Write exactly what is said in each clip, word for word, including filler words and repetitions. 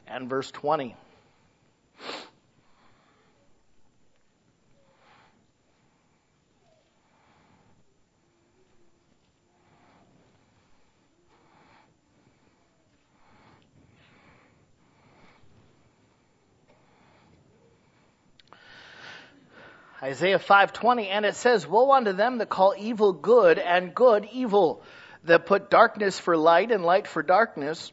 and verse twenty. Isaiah five twenty, and it says, "Woe unto them that call evil good and good evil, that put darkness for light and light for darkness,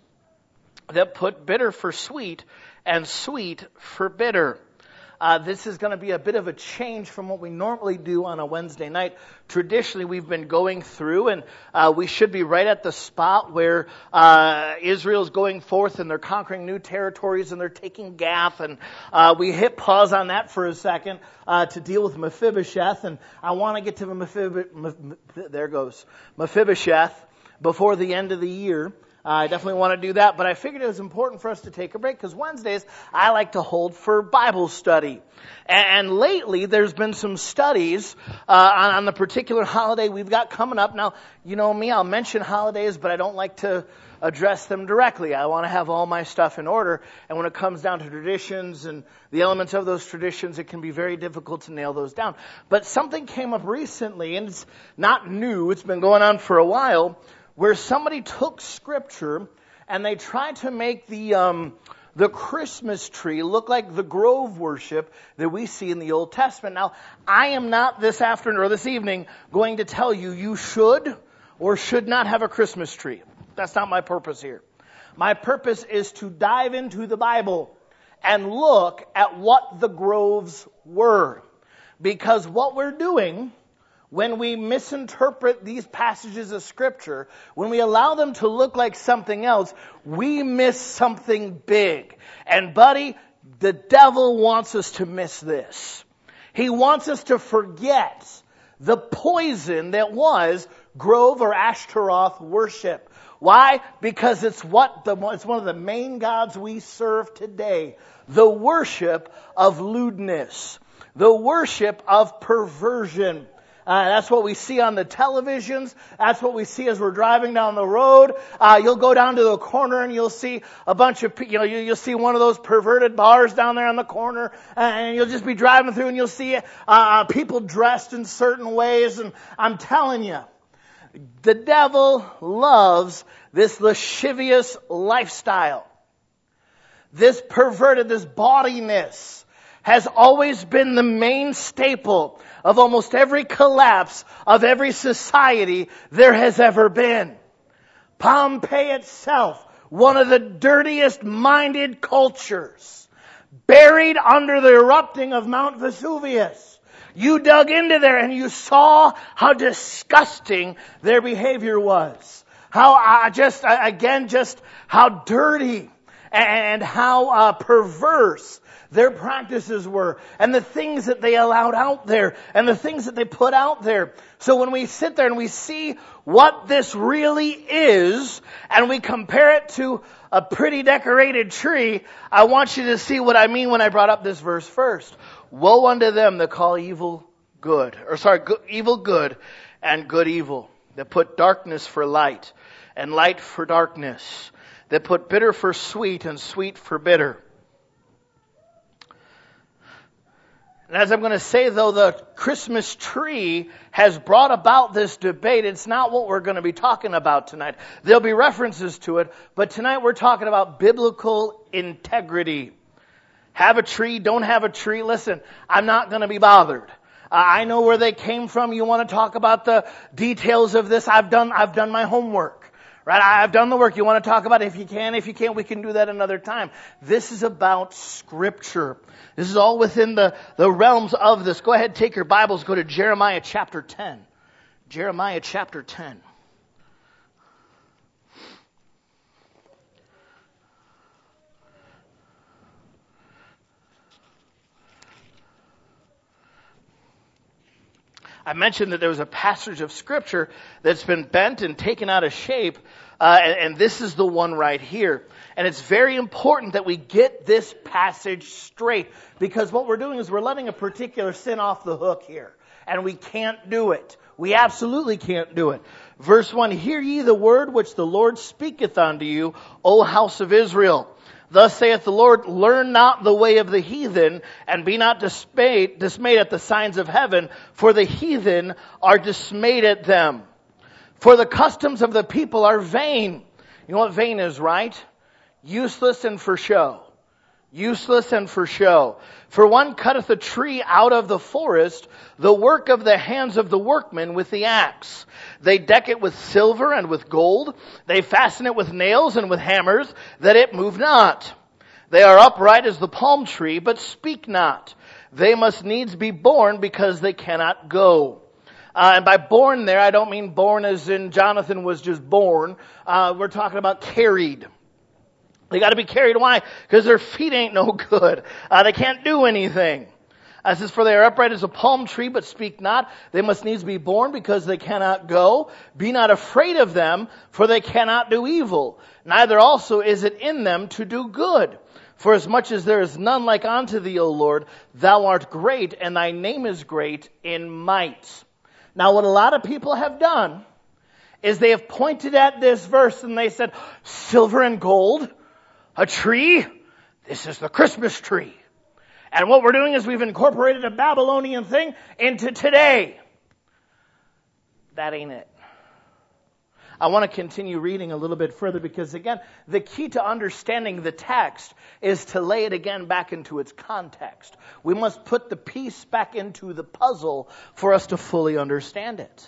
that put bitter for sweet and sweet for bitter." Uh, this is going to be a bit of a change from what we normally do on a Wednesday night. Traditionally, we've been going through, and uh, we should be right at the spot where uh, Israel's going forth and they're conquering new territories and they're taking Gath. And uh, we hit pause on that for a second uh, to deal with Mephibosheth. And I want to get to the Mephibosheth. There goes Mephibosheth before the end of the year. Uh, I definitely want to do that, but I figured it was important for us to take a break because Wednesdays I like to hold for Bible study. And, and lately there's been some studies uh, on, on the particular holiday we've got coming up. Now, you know me, I'll mention holidays, but I don't like to address them directly. I want to have all my stuff in order. And when it comes down to traditions and the elements of those traditions, it can be very difficult to nail those down. But something came up recently, and it's not new. It's been going on for a while, where somebody took Scripture and they tried to make the um, the Christmas tree look like the grove worship that we see in the Old Testament. Now, I am not this afternoon or this evening going to tell you you should or should not have a Christmas tree. That's not my purpose here. My purpose is to dive into the Bible and look at what the groves were. Because what we're doing when we misinterpret these passages of Scripture, when we allow them to look like something else, we miss something big. And buddy, the devil wants us to miss this. He wants us to forget the poison that was Grove or Ashtaroth worship. Why? Because it's what the, it's one of the main gods we serve today. The worship of lewdness. The worship of perversion. Uh, that's what we see on the televisions. That's what we see as we're driving down the road. Uh, you'll go down to the corner and you'll see a bunch of, you know, you, you'll see one of those perverted bars down there on the corner, and you'll just be driving through and you'll see uh, people dressed in certain ways. And I'm telling you, the devil loves this lascivious lifestyle. This perverted, this bawdiness has always been the main staple of almost every collapse of every society there has ever been. Pompeii itself, one of the dirtiest minded cultures, buried under the erupting of Mount Vesuvius. You dug into there and you saw how disgusting their behavior was. How, uh, just, uh, again, just how dirty and how uh, perverse their practices were, and the things that they allowed out there, and the things that they put out there. So when we sit there and we see what this really is, and we compare it to a pretty decorated tree, I want you to see what I mean when I brought up this verse first. Woe unto them that call evil good, or sorry, good, evil good, and good evil, that put darkness for light, and light for darkness, that put bitter for sweet, and sweet for bitter. And as I'm going to say, though, the Christmas tree has brought about this debate. It's not what we're going to be talking about tonight. There'll be references to it, but tonight we're talking about biblical integrity. Have a tree, don't have a tree. Listen, I'm not going to be bothered. Uh, I know where they came from. You want to talk about the details of this? I've done, I've done my homework. Right? I've done the work. You want to talk about it? If you can, if you can't, we can do that another time. This is about Scripture. This is all within the, the realms of this. Go ahead, take your Bibles, go to Jeremiah chapter ten. Jeremiah chapter ten. I mentioned that there was a passage of Scripture that's been bent and taken out of shape, uh, and, and this is the one right here. And it's very important that we get this passage straight, because what we're doing is we're letting a particular sin off the hook here, and we can't do it. We absolutely can't do it. Verse one, hear ye the word which the Lord speaketh unto you, O house of Israel. Thus saith the Lord, learn not the way of the heathen, and be not dismayed, dismayed at the signs of heaven, for the heathen are dismayed at them. For the customs of the people are vain. You know what vain is, right? Useless and for show. Useless and for show. For one cutteth a tree out of the forest, the work of the hands of the workmen with the axe. They deck it with silver and with gold. They fasten it with nails and with hammers, that it move not. They are upright as the palm tree, but speak not. They must needs be born, because they cannot go. Uh, and by born there, I don't mean born as in Jonathan was just born. Uh, we're talking about carried. They got to be carried. Why? Because their feet ain't no good. Uh, they can't do anything. Uh, it says, for they are upright as a palm tree, but speak not. They must needs be born, because they cannot go. Be not afraid of them, for they cannot do evil. Neither also is it in them to do good. For as much as there is none like unto thee, O Lord, thou art great, and thy name is great in might. Now, what a lot of people have done is they have pointed at this verse and they said, silver and gold, a tree, this is the Christmas tree. And what we're doing is we've incorporated a Babylonian thing into today. That ain't it. I want to continue reading a little bit further, because again, the key to understanding the text is to lay it again back into its context. We must put the piece back into the puzzle for us to fully understand it.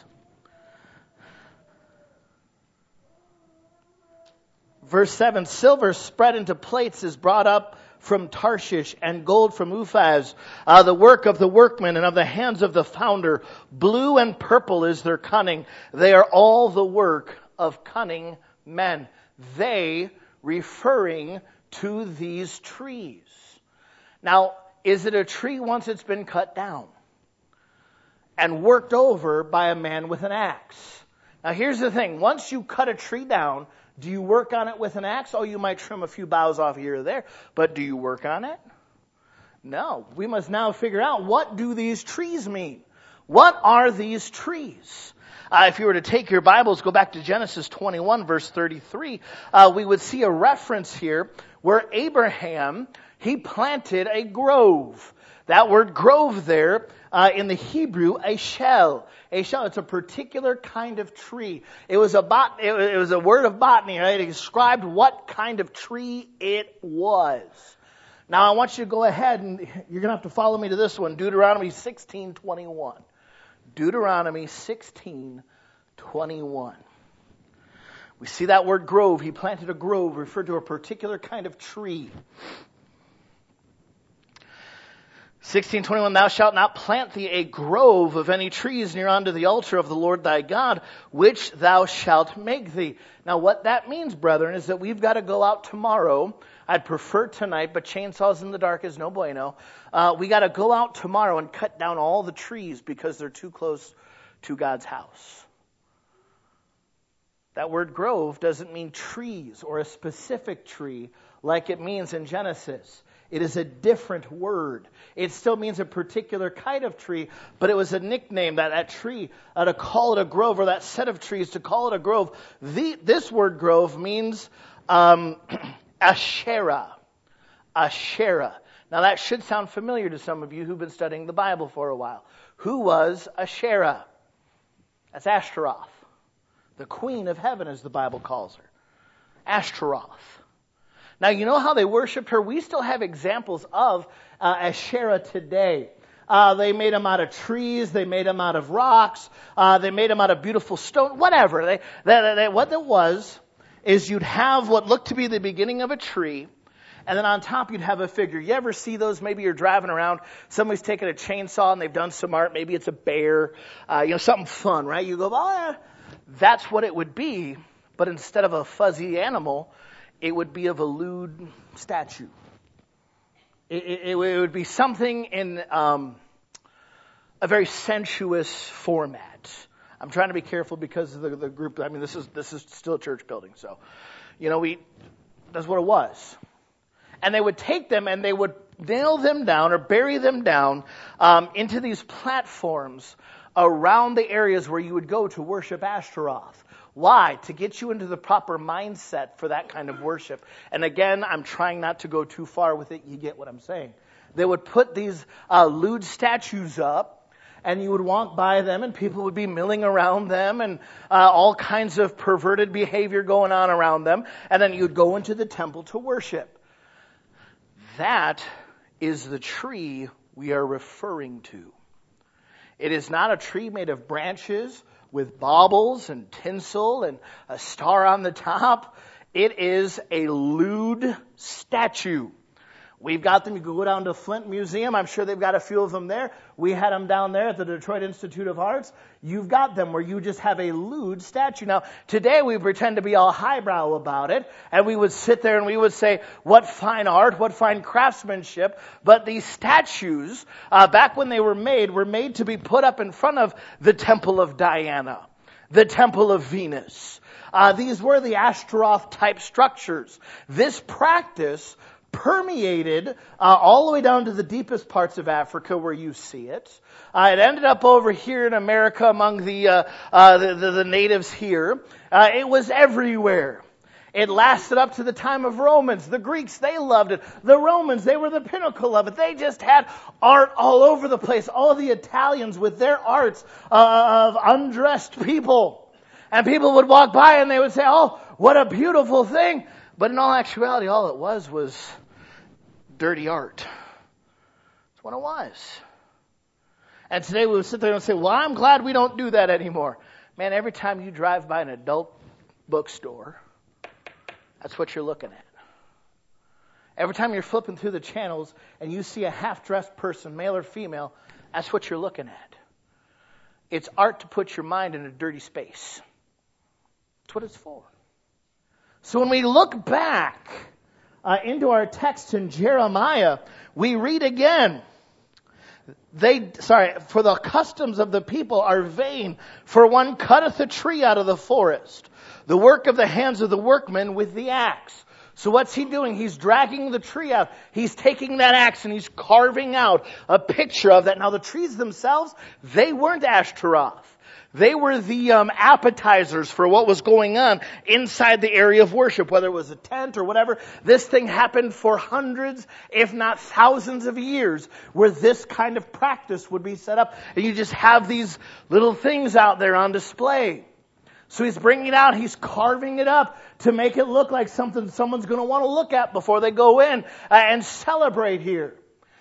Verse seven, silver spread into plates is brought up from Tarshish, and gold from Uphaz, uh, the work of the workman and of the hands of the founder. Blue and purple is their cunning. They are all the work of cunning men. They referring to these trees. Now, is it a tree once it's been cut down and worked over by a man with an axe? Now, here's the thing. Once you cut a tree down, do you work on it with an axe? Oh, you might trim a few boughs off here or there, but do you work on it? No. We must now figure out, what do these trees mean? What are these trees? Uh, if you were to take your Bibles, go back to Genesis twenty-one, verse thirty-three, uh, we would see a reference here where Abraham, he planted a grove. That word grove there, uh, in the Hebrew, a shell. A shell, it's a particular kind of tree. It was a bot, it was a word of botany, right? It described what kind of tree it was. Now I want you to go ahead and you're going to have to follow me to this one. Deuteronomy sixteen twenty-one. Deuteronomy sixteen twenty-one. We see that word grove. He planted a grove, referred to a particular kind of tree. sixteen twenty-one, thou shalt not plant thee a grove of any trees near unto the altar of the Lord thy God, which thou shalt make thee. Now what that means, brethren, is that we've got to go out tomorrow. I'd prefer tonight, but chainsaws in the dark is no bueno. Uh, we got to go out tomorrow and cut down all the trees because they're too close to God's house. That word grove doesn't mean trees or a specific tree like it means in Genesis. It is a different word. It still means a particular kind of tree, but it was a nickname, that, that tree, uh, to call it a grove, or that set of trees, to call it a grove. The, this word grove means um, Asherah. Asherah. Now that should sound familiar to some of you who've been studying the Bible for a while. Who was Asherah? That's Ashtaroth. The queen of heaven, as the Bible calls her. Ashtaroth. Now, you know how they worshipped her? We still have examples of uh, Asherah today. Uh, they made them out of trees. They made them out of rocks. Uh, they made them out of beautiful stone. Whatever. They, they, they, what it was is you'd have what looked to be the beginning of a tree, and then on top you'd have a figure. You ever see those? Maybe you're driving around. Somebody's taking a chainsaw and they've done some art. Maybe it's a bear. Uh, you know, something fun, right? You go, oh, yeah. That's what it would be. But instead of a fuzzy animal, it would be of a lewd statue. It, it, it would be something in um, a very sensuous format. I'm trying to be careful because of the, the group. I mean, this is this is still a church building, so you know we. That's what it was. And they would take them and they would nail them down or bury them down um, into these platforms around the areas where you would go to worship Ashtaroth. Why? To get you into the proper mindset for that kind of worship. And again, I'm trying not to go too far with it. You get what I'm saying. They would put these uh, lewd statues up, and you would walk by them, and people would be milling around them, and uh, all kinds of perverted behavior going on around them. And then you'd go into the temple to worship. That is the tree we are referring to. It is not a tree made of branches with baubles and tinsel and a star on the top. It is a lewd statue. We've got them. You can go down to Flint Museum. I'm sure they've got a few of them there. We had them down there at the Detroit Institute of Arts. You've got them where you just have a lewd statue. Now, today we pretend to be all highbrow about it, and we would sit there and we would say, what fine art, what fine craftsmanship. But these statues, uh, back when they were made, were made to be put up in front of the Temple of Diana, the Temple of Venus. Uh, these were the Ashtaroth-type structures. This practice permeated uh, all the way down to the deepest parts of Africa where you see it. Uh, it ended up over here in America among the uh, uh, the, the, the natives here. Uh, it was everywhere. It lasted up to the time of Romans. The Greeks, they loved it. The Romans, they were the pinnacle of it. They just had art all over the place. All the Italians with their arts uh, of undressed people. And people would walk by and they would say, oh, what a beautiful thing. But in all actuality, all it was was dirty art. That's what it was. And today we would sit there and say, well, I'm glad we don't do that anymore. Man, every time you drive by an adult bookstore, that's what you're looking at. Every time you're flipping through the channels and you see a half-dressed person, male or female, that's what you're looking at. It's art to put your mind in a dirty space. That's what it's for. So when we look back uh, into our text in Jeremiah, we read again. They, sorry, for the customs of the people are vain, for one cutteth a tree out of the forest, the work of the hands of the workman with the axe. So what's he doing? He's dragging the tree out. He's taking that axe and he's carving out a picture of that. Now the trees themselves, they weren't Ashtaroth. They were the um, appetizers for what was going on inside the area of worship, whether it was a tent or whatever. This thing happened for hundreds, if not thousands of years, where this kind of practice would be set up. And you just have these little things out there on display. So he's bringing it out, he's carving it up to make it look like something someone's going to want to look at before they go in uh, and celebrate here.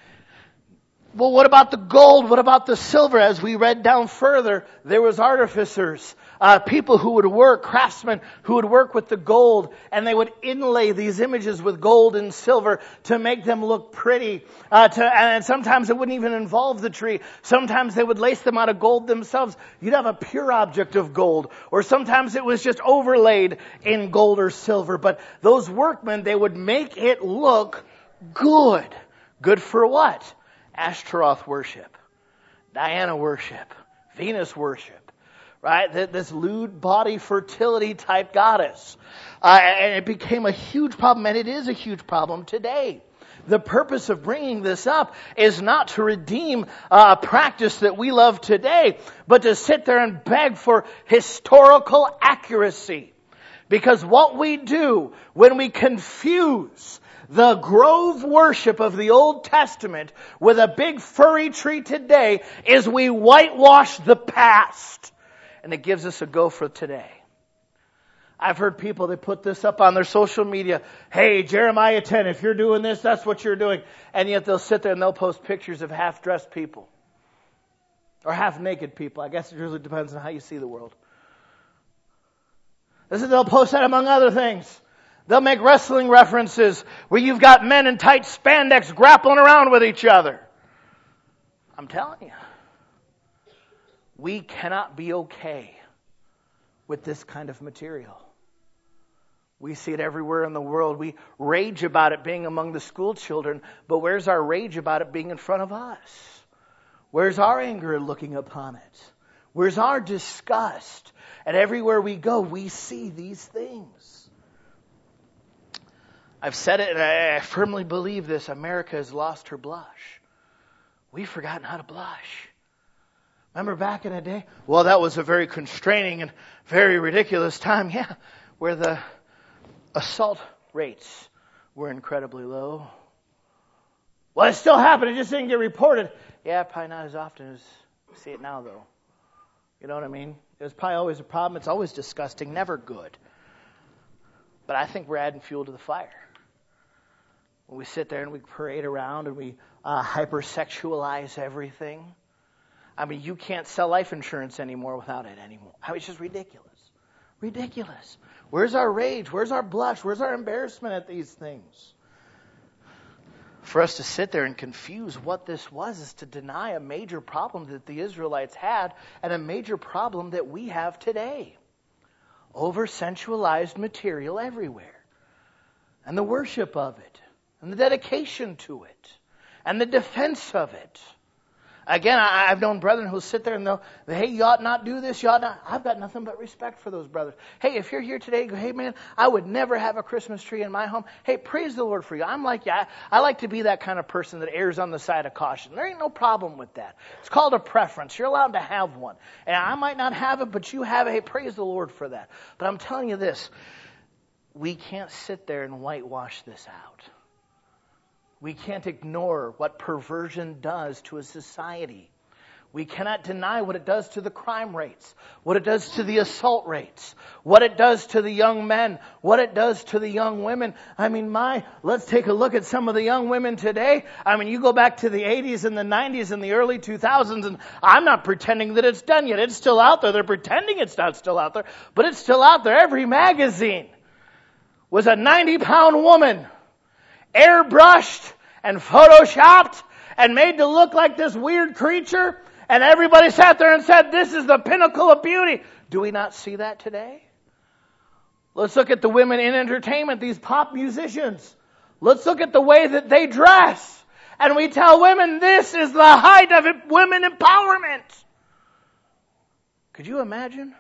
Well, what about the gold? What about the silver? As we read down further, there was artificers, uh, people who would work, craftsmen who would work with the gold, and they would inlay these images with gold and silver to make them look pretty. Uh, to, and sometimes it wouldn't even involve the tree. Sometimes they would lace them out of gold themselves. You'd have a pure object of gold, or sometimes it was just overlaid in gold or silver. But those workmen, they would make it look good. Good for what? Ashtaroth worship, Diana worship, Venus worship, right? This lewd body fertility type goddess. Uh, and it became a huge problem, and it is a huge problem today. The purpose of bringing this up is not to redeem uh, a practice that we love today, but to sit there and beg for historical accuracy. Because what we do when we confuse the grove worship of the Old Testament with a big furry tree today is we whitewash the past. And it gives us a go for today. I've heard people, they put this up on their social media. Hey, Jeremiah ten, if you're doing this, that's what you're doing. And yet they'll sit there and they'll post pictures of half-dressed people. Or half-naked people. I guess it really depends on how you see the world. This is, they'll post that among other things. They'll make wrestling references where you've got men in tight spandex grappling around with each other. I'm telling you, we cannot be okay with this kind of material. We see it everywhere in the world. We rage about it being among the school children, but where's our rage about it being in front of us? Where's our anger looking upon it? Where's our disgust? And everywhere we go, we see these things. I've said it, and I firmly believe this. America has lost her blush. We've forgotten how to blush. Remember back in the day? Well, that was a very constraining and very ridiculous time, yeah, where the assault rates were incredibly low. Well, it still happened. It just didn't get reported. Yeah, probably not as often as we see it now, though. You know what I mean? It was probably always a problem. It's always disgusting, never good. But I think we're adding fuel to the fire. When we sit there and we parade around and we uh, hypersexualize everything. I mean, you can't sell life insurance anymore without it anymore. I mean, it's just ridiculous. Ridiculous. Where's our rage? Where's our blush? Where's our embarrassment at these things? For us to sit there and confuse what this was is to deny a major problem that the Israelites had and a major problem that we have today. Over-sensualized material everywhere. And the worship of it. And the dedication to it. And the defense of it. Again, I, I've known brethren who'll sit there and they'll, hey, you ought not do this, you ought not. I've got nothing but respect for those brothers. Hey, if you're here today, go, hey man, I would never have a Christmas tree in my home. Hey, praise the Lord for you. I'm like, yeah, I, I like to be that kind of person that errs on the side of caution. There ain't no problem with that. It's called a preference. You're allowed to have one. And I might not have it, but you have it. Hey, praise the Lord for that. But I'm telling you this, we can't sit there and whitewash this out. We can't ignore what perversion does to a society. We cannot deny what it does to the crime rates, what it does to the assault rates, what it does to the young men, what it does to the young women. I mean, my, let's take a look at some of the young women today. I mean, you go back to the eighties and the nineties and the early two thousands, and I'm not pretending that it's done yet. It's still out there. They're pretending it's not still out there, but it's still out there. Every magazine was a ninety-pound woman, airbrushed and photoshopped and made to look like this weird creature, and everybody sat there and said, this is the pinnacle of beauty. Do we not see that today? Let's look at the women in entertainment, these pop musicians. Let's look at the way that they dress. And we tell women, this is the height of women empowerment. Could you imagine?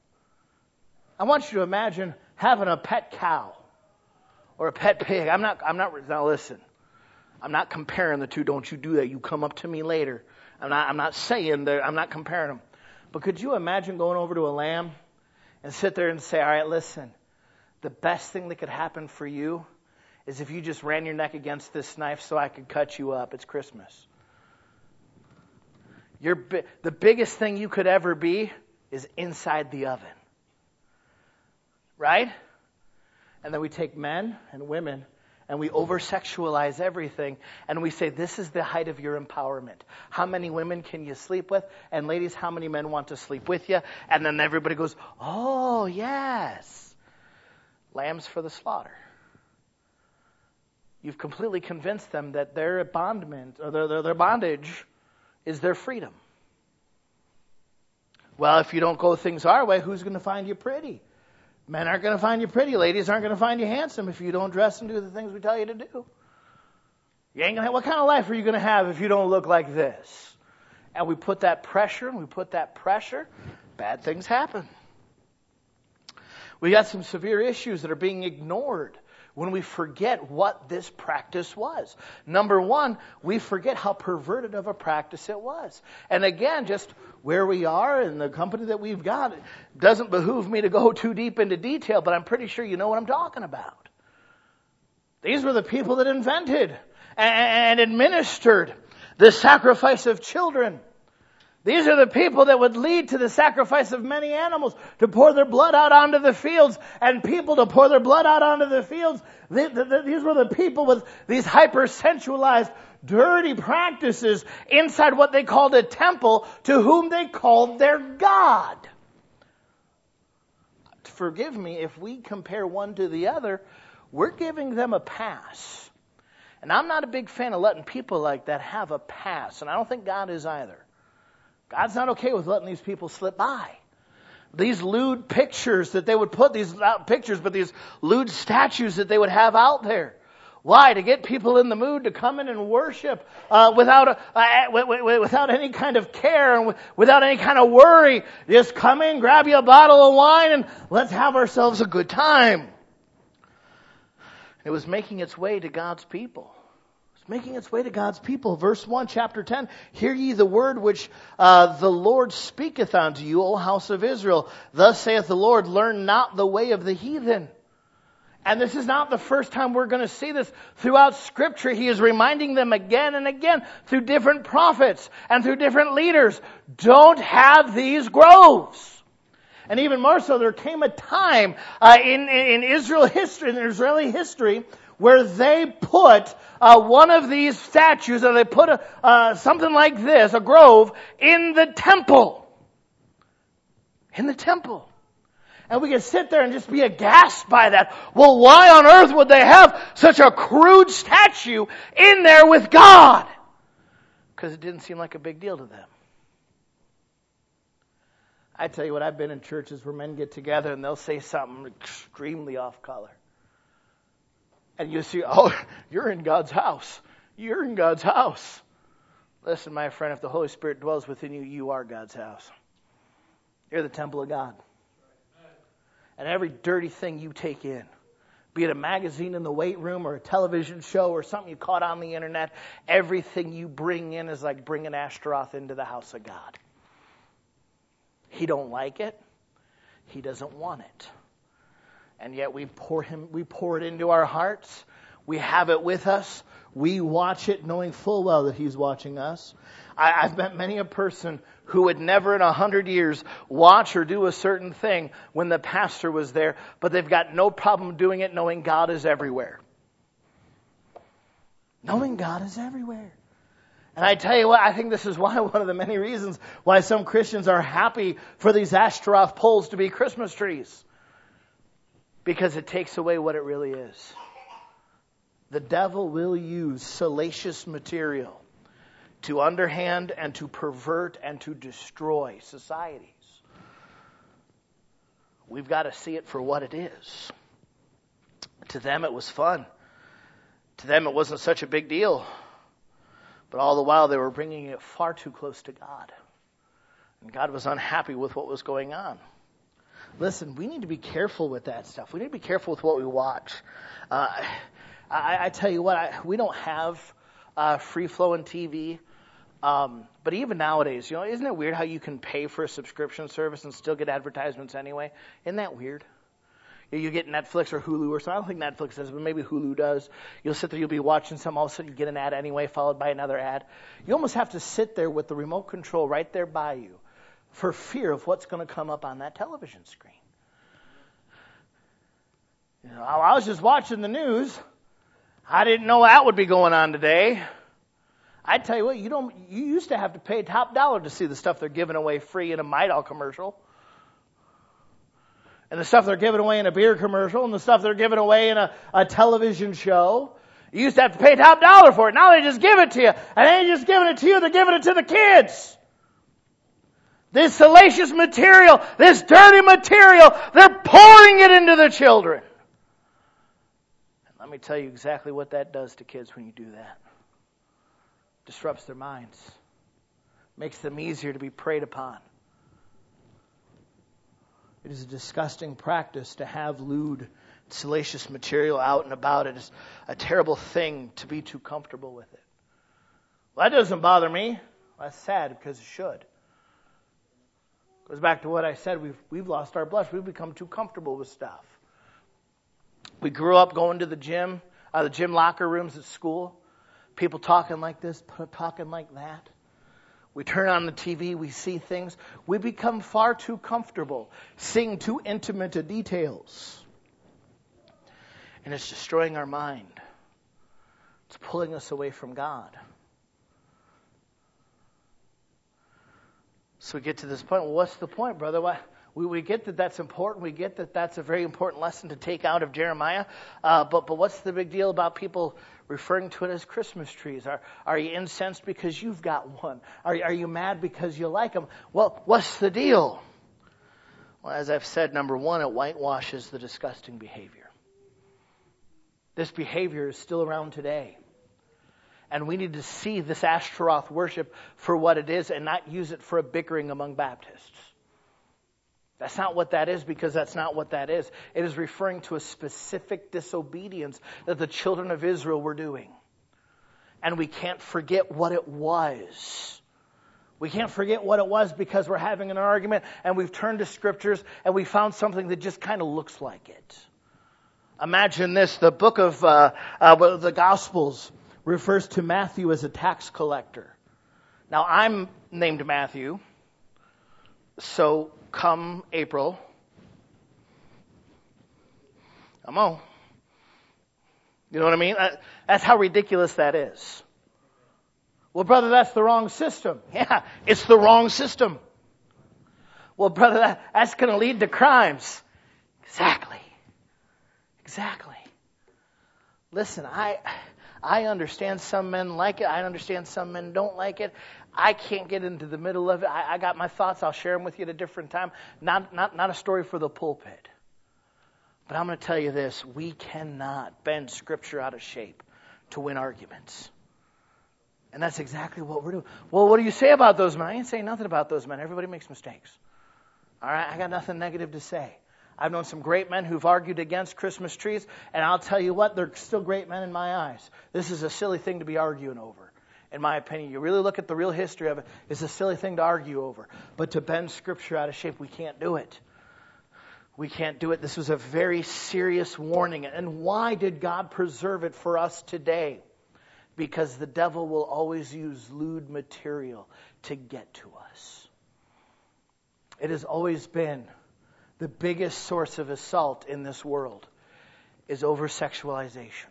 I want you to imagine having a pet cow or a pet pig. I'm not, I'm not, now listen. I'm not comparing the two. Don't you do that. You come up to me later. I'm not, I'm not saying that. I'm not comparing them. But could you imagine going over to a lamb and sit there and say, all right, listen, the best thing that could happen for you is if you just ran your neck against this knife so I could cut you up. It's Christmas. Your, the biggest thing you could ever be is inside the oven. Right? And then we take men and women and we over-sexualize everything, and we say, this is the height of your empowerment. How many women can you sleep with? And ladies, how many men want to sleep with you? And then everybody goes, oh, yes. Lambs for the slaughter. You've completely convinced them that their bondment, or their, their, their bondage is their freedom. Well, if you don't go things our way, who's going to find you pretty? Men aren't going to find you pretty. Ladies aren't going to find you handsome if you don't dress and do the things we tell you to do. You ain't gonna have, what kind of life are you going to have if you don't look like this? And we put that pressure, and we put that pressure, bad things happen. We got some severe issues that are being ignored when we forget what this practice was. Number one, we forget how perverted of a practice it was. And again, just where we are and the company that we've got, it doesn't behoove me to go too deep into detail, but I'm pretty sure you know what I'm talking about. These were the people that invented and administered the sacrifice of children. These are the people that would lead to the sacrifice of many animals, to pour their blood out onto the fields, and people to pour their blood out onto the fields. These were the people with these hypersensualized, dirty practices inside what they called a temple, to whom they called their God. Forgive me, if we compare one to the other, we're giving them a pass. And I'm not a big fan of letting people like that have a pass, and I don't think God is either. God's not okay with letting these people slip by. These lewd pictures that they would put, these not pictures, but these lewd statues that they would have out there. Why? To get people in the mood to come in and worship uh, without a, uh, without any kind of care and without any kind of worry. Just come in, grab you a bottle of wine, and let's have ourselves a good time. It was making its way to God's people. It was It's making its way to God's people. Verse one, chapter ten. Hear ye the word which uh, the Lord speaketh unto you, O house of Israel. Thus saith the Lord, learn not the way of the heathen. And this is not the first time we're going to see this. Throughout Scripture, He is reminding them again and again through different prophets and through different leaders. Don't have these groves. And even more so, there came a time uh, in, in Israel history, in Israeli history, where they put uh, one of these statues, or they put a, uh, something like this, a grove, in the temple. In the temple. And we can sit there and just be aghast by that. Well, why on earth would they have such a crude statue in there with God? Because it didn't seem like a big deal to them. I tell you what, I've been in churches where men get together and they'll say something extremely off color. And you see, oh, you're in God's house. You're in God's house. Listen, my friend, if the Holy Spirit dwells within you, you are God's house. You're the temple of God. And every dirty thing you take in, be it a magazine in the weight room or a television show or something you caught on the internet, everything you bring in is like bringing Ashtaroth into the house of God. He don't like it. He doesn't want it. And yet we pour him, we pour it into our hearts. We have it with us. We watch it knowing full well that He's watching us. I, I've met many a person who would never in a hundred years watch or do a certain thing when the pastor was there, but they've got no problem doing it knowing God is everywhere. Knowing God is everywhere. And I tell you what, I think this is why one of the many reasons why some Christians are happy for these Ashtaroth poles to be Christmas trees. Because it takes away what it really is. The devil will use salacious material to underhand and to pervert and to destroy societies. We've got to see it for what it is. To them it was fun. To them it wasn't such a big deal. But all the while they were bringing it far too close to God. And God was unhappy with what was going on. Listen, we need to be careful with that stuff. We need to be careful with what we watch. Uh, I, I tell you what, I, we don't have uh, free-flowing T V. Um, but even nowadays, you know, isn't it weird how you can pay for a subscription service and still get advertisements anyway? Isn't that weird? You get Netflix or Hulu or something. I don't think Netflix does, but maybe Hulu does. You'll sit there, you'll be watching something, all of a sudden you get an ad anyway, followed by another ad. You almost have to sit there with the remote control right there by you for fear of what's going to come up on that television screen. You know, I was just watching the news. I didn't know that would be going on today. I tell you what, you don't. You used to have to pay top dollar to see the stuff they're giving away free in a Midol commercial. And the stuff they're giving away in a beer commercial, and the stuff they're giving away in a, a television show. You used to have to pay top dollar for it. Now they just give it to you. And they ain't just giving it to you, they're giving it to the kids. This salacious material, this dirty material, they're pouring it into the children. And let me tell you exactly what that does to kids when you do that. Disrupts their minds. Makes them easier to be preyed upon. It is a disgusting practice to have lewd, salacious material out and about. It is a terrible thing to be too comfortable with it. Well, that doesn't bother me. Well, that's sad because it should. It goes back to what I said. We've, we've lost our blush. We've become too comfortable with stuff. We grew up going to the gym, uh, the gym locker rooms at school. People talking like this, talking like that. We turn on the T V, we see things. We become far too comfortable, seeing too intimate of details. And it's destroying our mind. It's pulling us away from God. So we get to this point. Well, what's the point, brother? Why? We, we get that that's important. We get that that's a very important lesson to take out of Jeremiah. Uh, but, but what's the big deal about people referring to it as Christmas trees? Are, are you incensed because you've got one? Are, are you mad because you like them? Well, what's the deal? Well, as I've said, number one, it whitewashes the disgusting behavior. This behavior is still around today. And we need to see this Ashtaroth worship for what it is and not use it for a bickering among Baptists. That's not what that is, because that's not what that is. It is referring to a specific disobedience that the children of Israel were doing. and we can't forget what it was. We can't forget what it was because we're having an argument and we've turned to scriptures and we found something that just kind of looks like it. Imagine this, the book of uh, uh, the Gospels refers to Matthew as a tax collector. Now I'm named Matthew, so come April, come on. You know what I mean? That's how ridiculous that is. Well, brother, that's the wrong system. Yeah, it's the wrong system. Well, brother, that, that's going to lead to crimes. Exactly. Exactly. Listen, I I understand some men like it. I understand some men don't like it. I can't get into the middle of it. I, I got my thoughts. I'll share them with you at a different time. Not not not a story for the pulpit. But I'm going to tell you this. We cannot bend Scripture out of shape to win arguments. And that's exactly what we're doing. Well, what do you say about those men? I ain't saying nothing about those men. Everybody makes mistakes. All right? I got nothing negative to say. I've known some great men who've argued against Christmas trees, and I'll tell you what, they're still great men in my eyes. This is a silly thing to be arguing over, in my opinion. You really look at the real history of it, it's a silly thing to argue over. But to bend Scripture out of shape, we can't do it. We can't do it. This was a very serious warning. And why did God preserve it for us today? Because the devil will always use lewd material to get to us. It has always been the biggest source of assault in this world is over-sexualization.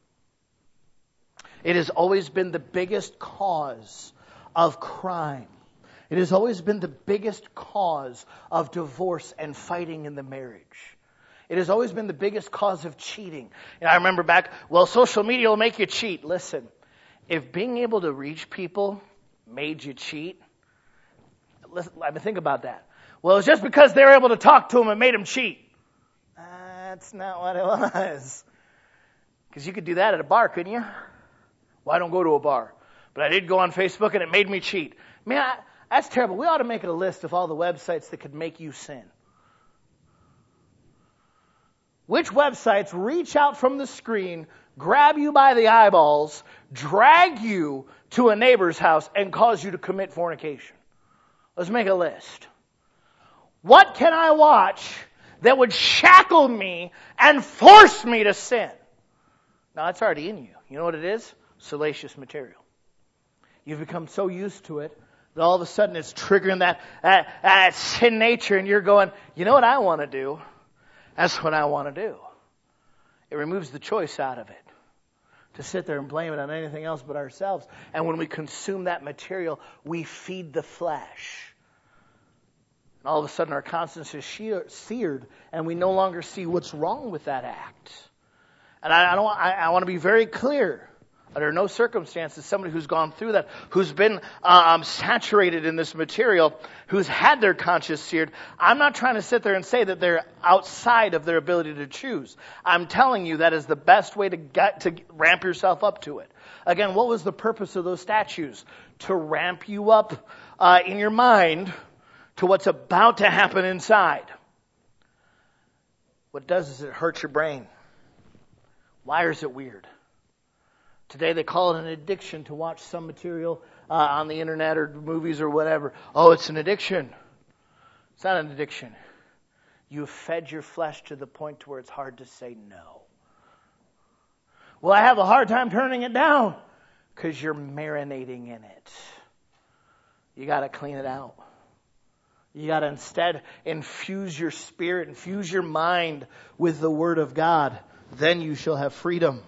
It has always been the biggest cause of crime. It has always been the biggest cause of divorce and fighting in the marriage. It has always been the biggest cause of cheating. And I remember back, well, social media will make you cheat. Listen, if being able to reach people made you cheat, listen, I mean, think about that. Well, it's just because they were able to talk to him and made him cheat. That's not what it was. Because you could do that at a bar, couldn't you? Well, I don't go to a bar. But I did go on Facebook and it made me cheat. Man, I, that's terrible. We ought to make it a list of all the websites that could make you sin. Which websites reach out from the screen, grab you by the eyeballs, drag you to a neighbor's house, and cause you to commit fornication? Let's make a list. What can I watch that would shackle me and force me to sin? Now, it's already in you. You know what it is? Salacious material. You've become so used to it that all of a sudden it's triggering that, that, that sin nature, and you're going, you know what I want to do? That's what I want to do. It removes the choice out of it. To sit there and blame it on anything else but ourselves. And when we consume that material, we feed the flesh. And all of a sudden our conscience is seared, and we no longer see what's wrong with that act. And I, I don't. I, I want to be very clear. Under no circumstances, somebody who's gone through that, who's been um, saturated in this material, who's had their conscience seared, I'm not trying to sit there and say that they're outside of their ability to choose. I'm telling you that is the best way to get to ramp yourself up to it. Again, what was the purpose of those statues? To ramp you up uh, in your mind to what's about to happen inside. What it does is it hurts your brain. Wires it weird. Today they call it an addiction to watch some material uh, on the internet or movies or whatever. Oh, it's an addiction. It's not an addiction. You've fed your flesh to the point to where it's hard to say no. Well, I have a hard time turning it down because you're marinating in it. You got to clean it out. You got to instead infuse your spirit, infuse your mind with the Word of God. Then you shall have freedom.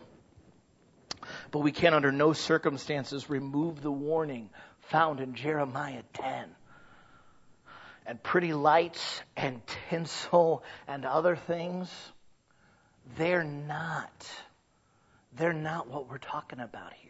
But we can under no circumstances remove the warning found in Jeremiah ten. And pretty lights and tinsel and other things, they're not. They're not what we're talking about here.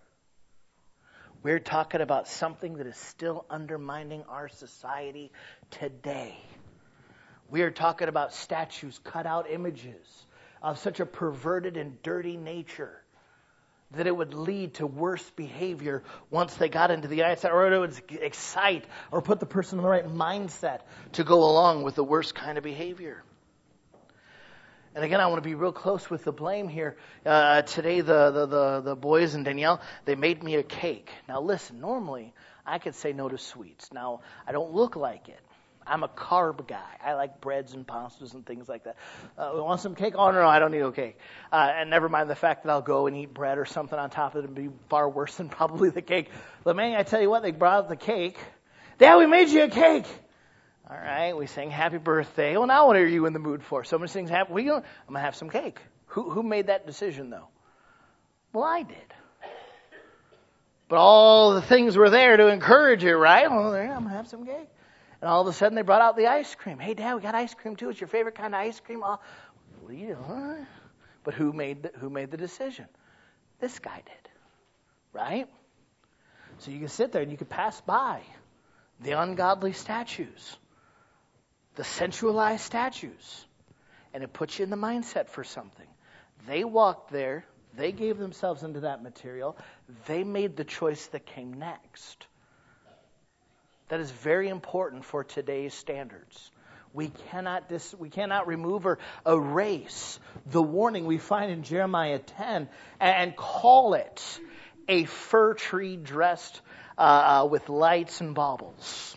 We're talking about something that is still undermining our society today. We are talking about statues, cut out images of such a perverted and dirty nature that it would lead to worse behavior once they got into the United States, or it would excite or put the person in the right mindset to go along with the worst kind of behavior. And again, I want to be real close with the blame here. Uh, today, the, the, the, the boys and Danielle, they made me a cake. Now listen, normally I could say no to sweets. Now, I don't look like it. I'm a carb guy. I like breads and pastas and things like that. Uh, want some cake? Oh, no, no, I don't need no cake. Uh, and never mind the fact that I'll go and eat bread or something on top of it and be far worse than probably the cake. But man, I tell you what, they brought out the cake. Dad, we made you a cake. All right, we sang happy birthday. Well, now what are you in the mood for? Someone sings happy. We I'm going to have some cake. Who, who made that decision, though? Well, I did. But all the things were there to encourage it, right? Well, there, I'm going to have some cake. And all of a sudden, they brought out the ice cream. Hey, Dad, we got ice cream, too. It's your favorite kind of ice cream. Oh, what are you doing? But who made the, who made the decision? This guy did, right? So you can sit there and you can pass by the ungodly statues, the sensualized statues, and it puts you in the mindset for something. They walked there. They gave themselves into that material. They made the choice that came next. That is very important for today's standards. We cannot dis, we cannot remove or erase the warning we find in Jeremiah ten and call it a fir tree dressed uh, with lights and baubles.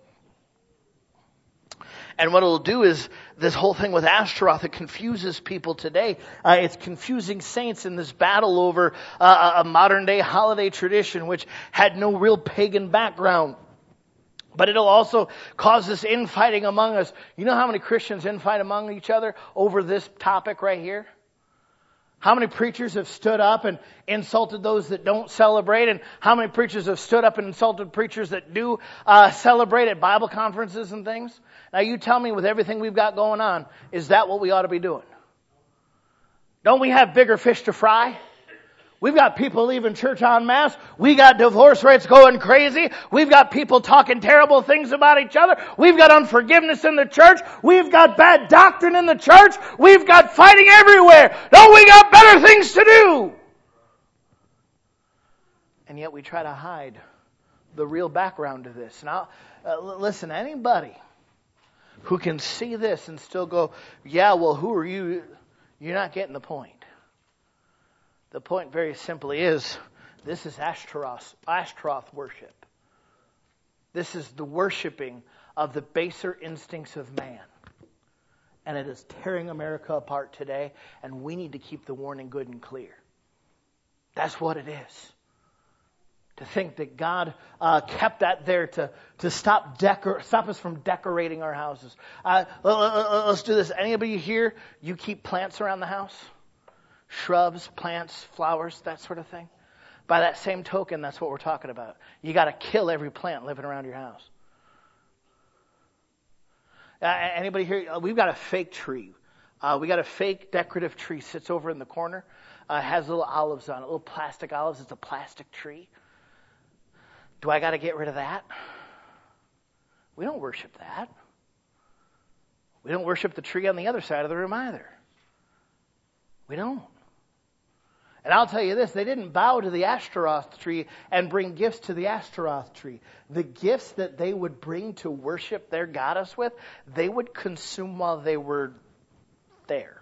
And what it'll do is this whole thing with Ashtaroth, it confuses people today. Uh, it's confusing saints in this battle over uh, a modern day holiday tradition which had no real pagan background. But it'll also cause this infighting among us. You know how many Christians infight among each other over this topic right here? How many preachers have stood up and insulted those that don't celebrate? And how many preachers have stood up and insulted preachers that do uh, celebrate at Bible conferences and things? Now you tell me, with everything we've got going on, is that what we ought to be doing? Don't we have bigger fish to fry? We've got people leaving church en masse. We got divorce rates going crazy. We've got people talking terrible things about each other. We've got unforgiveness in the church. We've got bad doctrine in the church. We've got fighting everywhere. Don't we got better things to do? And yet we try to hide the real background to this. Now, uh, listen, anybody who can see this and still go, yeah, well, who are you? You're not getting the point. The point very simply is, this is Ashtaroth, Ashtaroth worship. This is the worshiping of the baser instincts of man. And it is tearing America apart today, and we need to keep the warning good and clear. That's what it is. To think that God uh, kept that there to, to stop decor- stop us from decorating our houses. Uh, let's do this. Anybody here, you keep plants around the house? Shrubs, plants, flowers, that sort of thing. By that same token, that's what we're talking about. You got to kill every plant living around your house. Uh, anybody here? Uh, we've got a fake tree. Uh, we got a fake decorative tree. Sits over in the corner. Uh, has little olives on it, little plastic olives. It's a plastic tree. Do I got to get rid of that? We don't worship that. We don't worship the tree on the other side of the room either. We don't. And I'll tell you this, they didn't bow to the Ashtaroth tree and bring gifts to the Ashtaroth tree. The gifts that they would bring to worship their goddess with, they would consume while they were there.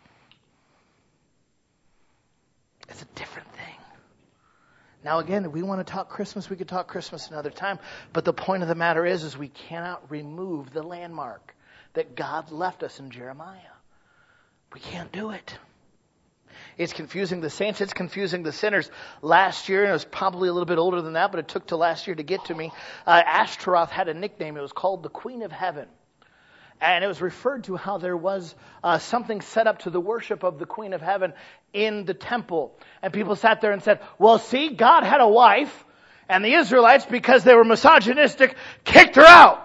It's a different thing. Now again, if we want to talk Christmas, we could talk Christmas another time. But the point of the matter is, is we cannot remove the landmark that God left us in Jeremiah. We can't do it. It's confusing the saints. It's confusing the sinners. Last year, and it was probably a little bit older than that, but it took till last year to get to me, uh, Ashtaroth had a nickname. It was called the Queen of Heaven. And it was referred to how there was uh, something set up to the worship of the Queen of Heaven in the temple. And people sat there and said, well, see, God had a wife, and the Israelites, because they were misogynistic, kicked her out.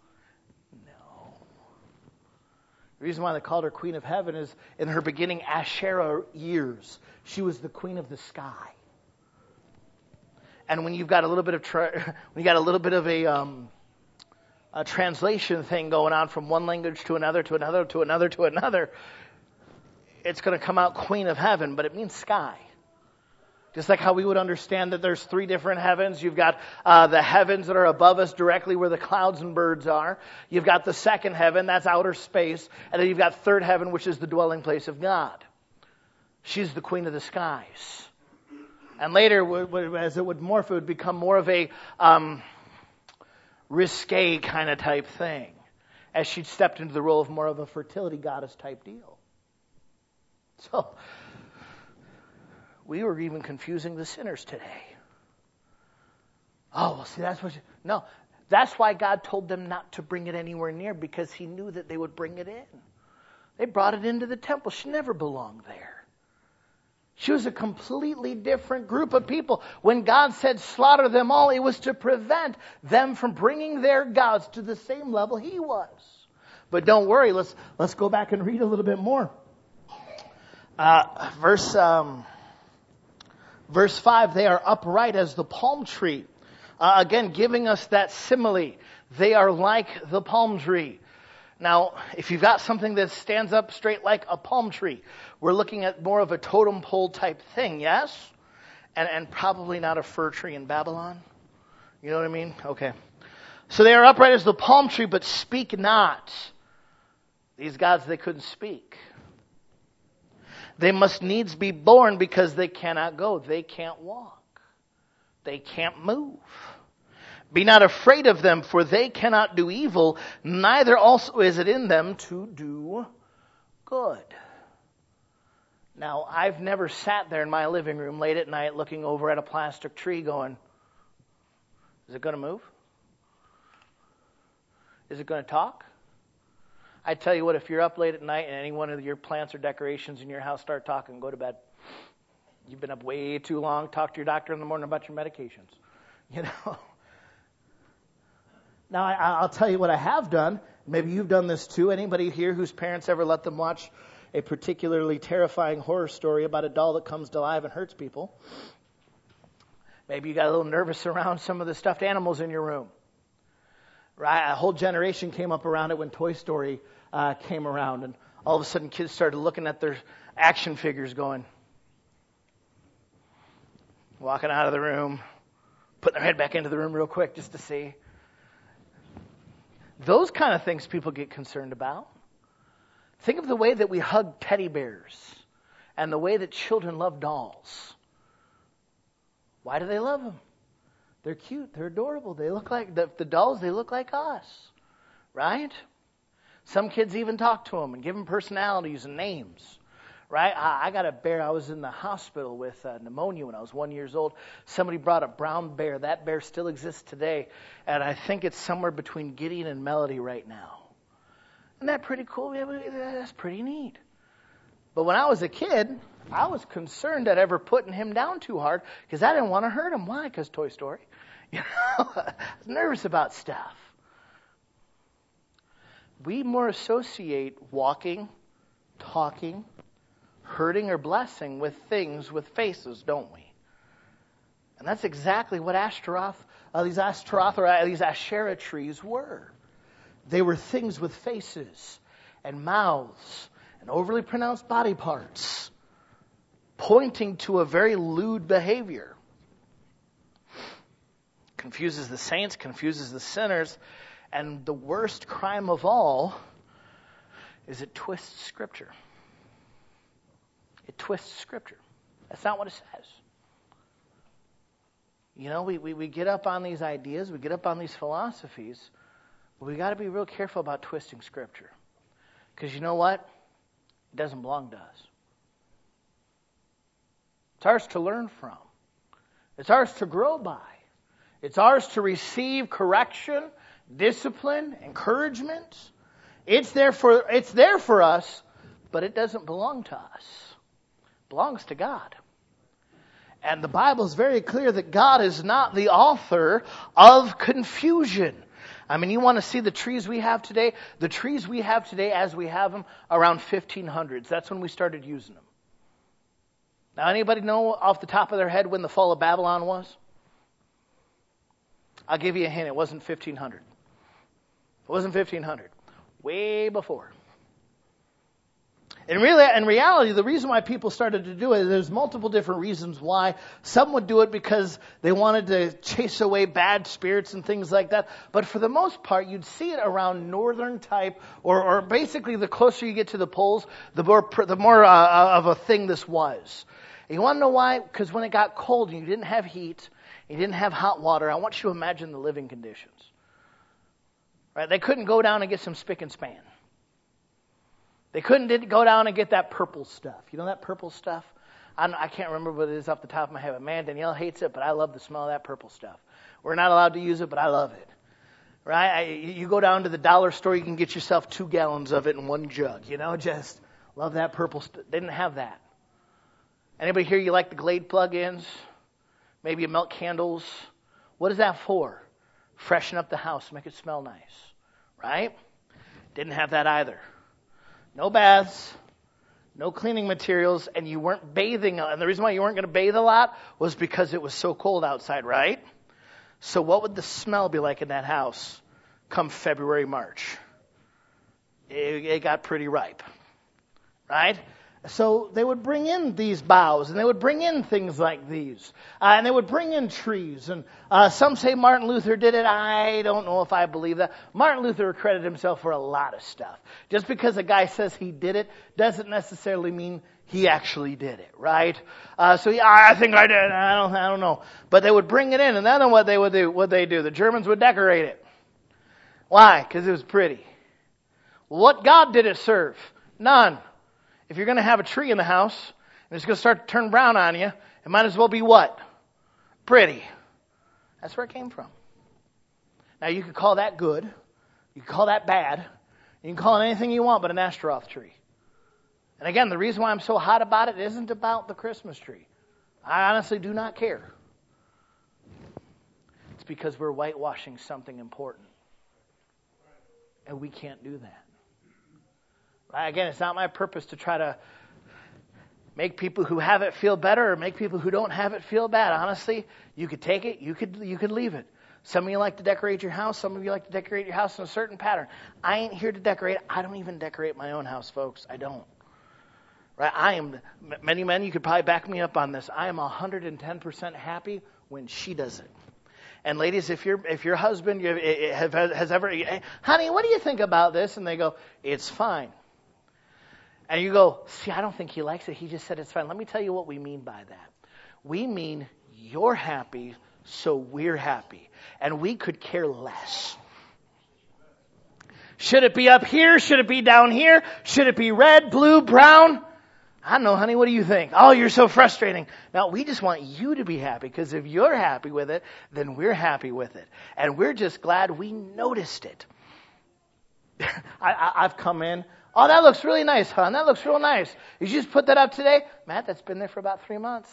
The reason why they called her Queen of Heaven is in her beginning Asherah years, she was the queen of the sky. And when you've got a little bit of tra- when you got a little bit of a, um, a translation thing going on from one language to another to another to another to another, it's going to come out Queen of Heaven, but it means sky. Just like how we would understand that there's three different heavens. You've got uh, the heavens that are above us directly where the clouds and birds are. You've got the second heaven, that's outer space. And then you've got third heaven, which is the dwelling place of God. She's the queen of the skies. And later, as it would morph, it would become more of a um, risque kind of type thing, as she'd stepped into the role of more of a fertility goddess type deal. So, we were even confusing the sinners today. Oh, well, see, that's what you... No, that's why God told them not to bring it anywhere near, because He knew that they would bring it in. They brought it into the temple. She never belonged there. She was a completely different group of people. When God said slaughter them all, it was to prevent them from bringing their gods to the same level He was. But don't worry, let's let's go back and read a little bit more. Uh, verse um, verse five, they are upright as the palm tree. Uh, again, giving us that simile. They are like the palm tree. Now, if you've got something that stands up straight like a palm tree, we're looking at more of a totem pole type thing, yes? And, and probably not a fir tree in Babylon. You know what I mean? Okay. So they are upright as the palm tree, but speak not. These gods, they couldn't speak. They must needs be born because they cannot go. They can't walk. They can't move. Be not afraid of them, for they cannot do evil, neither also is it in them to do good. Now, I've never sat there in my living room late at night looking over at a plastic tree going, is it going to move? Is it going to talk? I tell you what, if you're up late at night and any one of your plants or decorations in your house start talking, go to bed. You've been up way too long. Talk to your doctor in the morning about your medications. You know? Now, I, I'll tell you what I have done. Maybe you've done this too. Anybody here whose parents ever let them watch a particularly terrifying horror story about a doll that comes to life and hurts people? Maybe you got a little nervous around some of the stuffed animals in your room. Right? A whole generation came up around it when Toy Story uh, came around. And all of a sudden kids started looking at their action figures going, walking out of the room, putting their head back into the room real quick just to see. Those kind of things people get concerned about. Think of the way that we hug teddy bears and the way that children love dolls. Why do they love them? They're cute. They're adorable. They look like, the, the dolls, they look like us. Right? Some kids even talk to them and give them personalities and names. Right? I, I got a bear. I was in the hospital with uh, pneumonia when I was one year old. Somebody brought a brown bear. That bear still exists today. And I think it's somewhere between Gideon and Melody right now. Isn't that pretty cool? Yeah, that's pretty neat. But when I was a kid, I was concerned at ever putting him down too hard because I didn't want to hurt him. Why? Because Toy Story. You know, I was nervous about stuff. We more associate walking, talking, hurting or blessing with things with faces, don't we? And that's exactly what Ashtaroth, uh, these Ashtaroth or uh, these Asherah trees were. They were things with faces and mouths and overly pronounced body parts, pointing to a very lewd behavior. Confuses the saints, confuses the sinners, and the worst crime of all is it twists Scripture. It twists Scripture. That's not what it says. You know, we, we, we get up on these ideas, we get up on these philosophies, but we got to be real careful about twisting Scripture. Because you know what? It doesn't belong to us. It's ours to learn from. It's ours to grow by. It's ours to receive correction, discipline, encouragement. It's there for, it's there for us, but it doesn't belong to us. Belongs to God. And the Bible is very clear that God is not the author of confusion. I mean, you want to see the trees we have today? The trees we have today as we have them around fifteen hundreds. That's when we started using them. Now, anybody know off the top of their head when the fall of Babylon was? I'll give you a hint. It wasn't fifteen hundred. It wasn't fifteen hundred. Way before. In, really, in reality, the reason why people started to do it, there's multiple different reasons why. Some would do it because they wanted to chase away bad spirits and things like that. But for the most part, you'd see it around northern type, or, or basically the closer you get to the poles, the more, the more uh, of a thing this was. And you want to know why? Because when it got cold and you didn't have heat, you didn't have hot water, I want you to imagine the living conditions. Right? They couldn't go down and get some spick and span. They couldn't go down and get that purple stuff. You know that purple stuff? I, don't, I can't remember what it is off the top of my head. But man, Danielle hates it, but I love the smell of that purple stuff. We're not allowed to use it, but I love it. Right? I, you go down to the dollar store, you can get yourself two gallons of it in one jug. You know, just love that purple stuff. They didn't have that. Anybody here, you like the Glade plug-ins? Maybe you melt candles. What is that for? Freshen up the house, make it smell nice. Right? Didn't have that either. No baths, no cleaning materials, and you weren't bathing. And the reason why you weren't going to bathe a lot was because it was so cold outside, right? So what would the smell be like in that house come February, March? It, it got pretty ripe, right? So they would bring in these boughs, and they would bring in things like these, uh, and they would bring in trees. And uh, some say Martin Luther did it. I don't know if I believe that. Martin Luther credited himself for a lot of stuff. Just because a guy says he did it doesn't necessarily mean he actually did it, right? Uh, so yeah, I think I did. I don't, I don't know. But they would bring it in, and then what they would do? What they do? The Germans would decorate it. Why? Because it was pretty. What God did it serve? None. If you're going to have a tree in the house and it's going to start to turn brown on you, it might as well be what? Pretty. That's where it came from. Now you can call that good. You can call that bad. You can call it anything you want but an Ashtaroth tree. And again, the reason why I'm so hot about it isn't about the Christmas tree. I honestly do not care. It's because we're whitewashing something important. And we can't do that. Again, it's not my purpose to try to make people who have it feel better or make people who don't have it feel bad. Honestly, you could take it, you could you could leave it. Some of you like to decorate your house. Some of you like to decorate your house in a certain pattern. I ain't here to decorate. I don't even decorate my own house, folks. I don't. Right? I am, many men, you could probably back me up on this. I am one hundred ten percent happy when she does it. And ladies, if your if your husband has ever, hey, honey, what do you think about this? And they go, it's fine. And you go, see, I don't think he likes it. He just said it's fine. Let me tell you what we mean by that. We mean you're happy, so we're happy. And we could care less. Should it be up here? Should it be down here? Should it be red, blue, brown? I don't know, honey. What do you think? Oh, you're so frustrating. Now, we just want you to be happy, because if you're happy with it, then we're happy with it. And we're just glad we noticed it. I, I, I've come in. Oh, that looks really nice, hon. That looks real nice. Did you just put that up today? Matt, that's been there for about three months.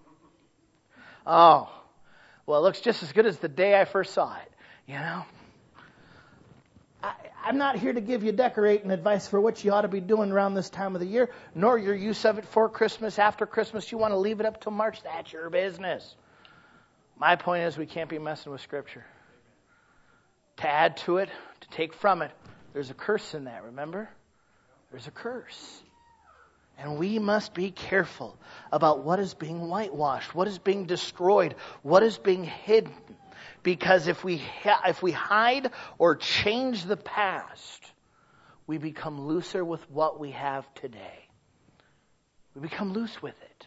Oh, well, it looks just as good as the day I first saw it. You know? I, I'm not here to give you decorating advice for what you ought to be doing around this time of the year, nor your use of it for Christmas, after Christmas. You want to leave it up till March, that's your business. My point is we can't be messing with Scripture. To add to it, to take from it, there's a curse in that, remember? There's a curse. And we must be careful about what is being whitewashed, what is being destroyed, what is being hidden. Because if we ha- if we hide or change the past, we become looser with what we have today. We become loose with it.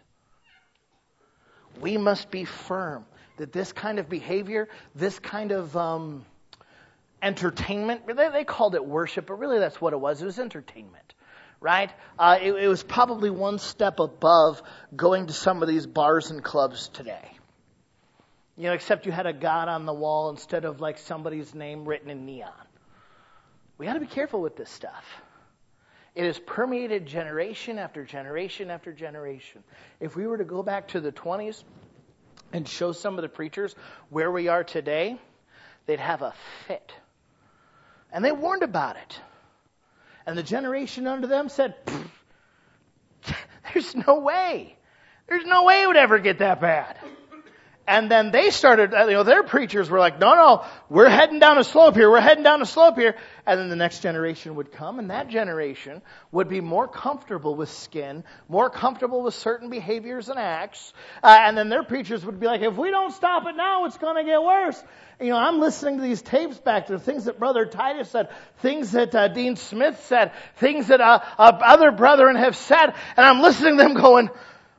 We must be firm that this kind of behavior, this kind of um, entertainment, they, they called it worship, but really that's what it was. It was entertainment. Right? Uh, it, it was probably one step above going to some of these bars and clubs today. You know, except you had a God on the wall instead of like somebody's name written in neon. We got to be careful with this stuff. It has permeated generation after generation after generation. If we were to go back to the twenties and show some of the preachers where we are today, they'd have a fit. And they warned about it. And the generation under them said, there's no way. There's no way it would ever get that bad. And then they started, you know, their preachers were like, no, no, we're heading down a slope here, we're heading down a slope here. And then the next generation would come, and that generation would be more comfortable with skin, more comfortable with certain behaviors and acts. Uh, and then their preachers would be like, if we don't stop it now, it's going to get worse. You know, I'm listening to these tapes back to things that Brother Titus said, things that uh, Dean Smith said, things that uh, uh, other brethren have said, and I'm listening to them going,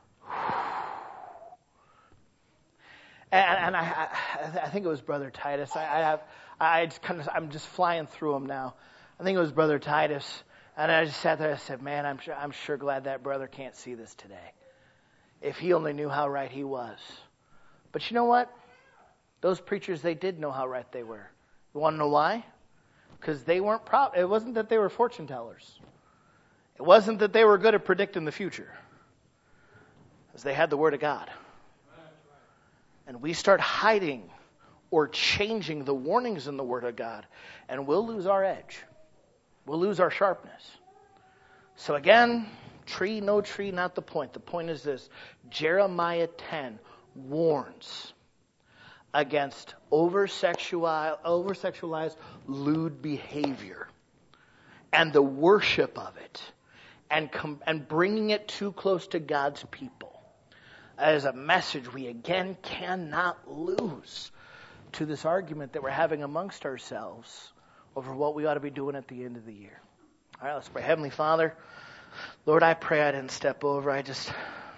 And, and I, I, I think it was Brother Titus. I, I have, I just kind of, I'm just flying through them now. I think it was Brother Titus, and I just sat there. and I said, "Man, I'm sure, I'm sure glad that brother can't see this today. If he only knew how right he was." But you know what? Those preachers, they did know how right they were. You want to know why? Because they weren't. Pro- it wasn't that they were fortune tellers. It wasn't that they were good at predicting the future. Because they had the Word of God. And we start hiding or changing the warnings in the Word of God, and we'll lose our edge. We'll lose our sharpness. So again, tree, no tree, not the point. The point is this. Jeremiah ten warns against over-sexual, over-sexualized, lewd behavior and the worship of it and, com- and bringing it too close to God's people. As a message we again cannot lose to this argument that we're having amongst ourselves over what we ought to be doing at the end of the year. All right, let's pray. Heavenly Father, Lord, I pray I didn't step over. I just,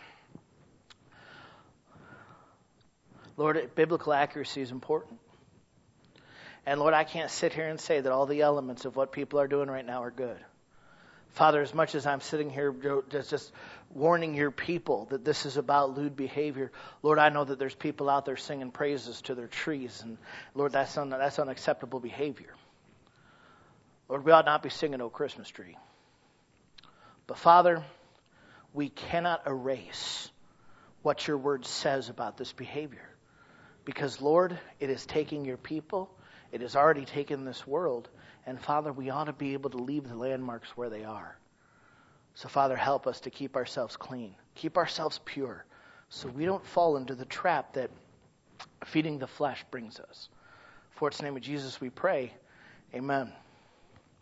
Lord, biblical accuracy is important. And Lord, I can't sit here and say that all the elements of what people are doing right now are good. Father, as much as I'm sitting here just, just warning your people that this is about lewd behavior, Lord, I know that there's people out there singing praises to their trees, and Lord, that's un, that's unacceptable behavior. Lord, we ought not be singing "O Christmas Tree." But Father, we cannot erase what your word says about this behavior. Because Lord, it is taking your people, it has already taken this world, and Father, we ought to be able to leave the landmarks where they are. So Father, help us to keep ourselves clean, keep ourselves pure, so we don't fall into the trap that feeding the flesh brings us. For it's in the name of Jesus we pray. Amen.